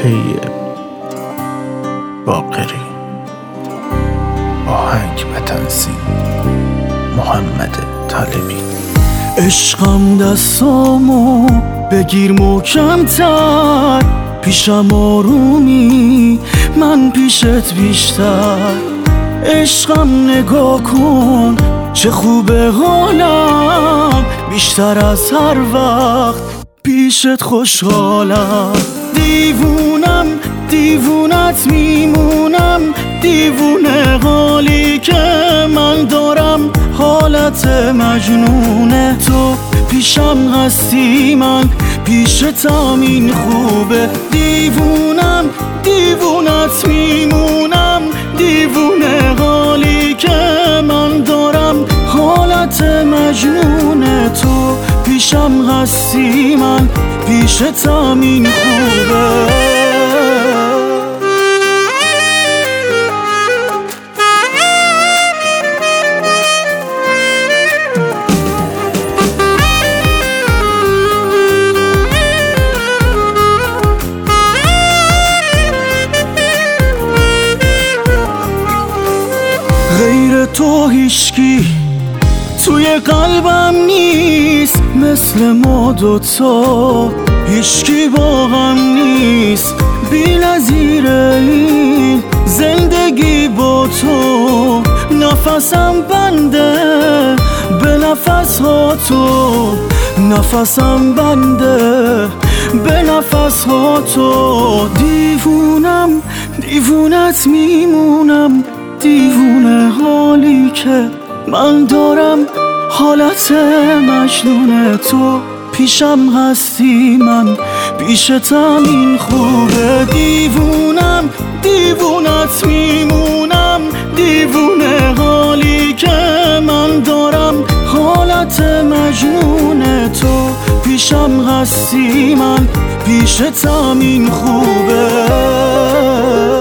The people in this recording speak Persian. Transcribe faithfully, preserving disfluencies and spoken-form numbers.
طیب باقری. آهنگ و تنظیم محمد طالبی. عشقم دستامو بگیر محکم‌تر، پیشم آرومی من پیشت بیشتر. عشقم نگاه کن چه خوبه حالم، بیشتر از هر وقت پیشت خوشحالم. دیوونم دیوونت میمونم، دیوونه حالی که من دارم، حالت مجنونه. تو پیشم هستی من پیشتم این خوبه. دیوونم دیوونت میمونم، دیوونه حالی که من دارم، حالت مجنونه. تو پیشم هستی من پیشتم این خوبه. غیر تو هیچکی توی قلبم نیست، مثل ما دوتا هیچکی با هم نیست. بی نظیره این زندگی با تو، نفسم بنده به نفس ها تو، نفسم بنده به نفس ها تو. دیوونم دیوونت میمونم، دیوونه حالی که من دارم، حالت مجنونه. تو پیشم هستی من پیشتم این خوبه. دیوونم دیوونت میمونم، دیوونه حالی که من دارم، حالت مجنونه. تو پیشم هستی من پیشتم این خوبه.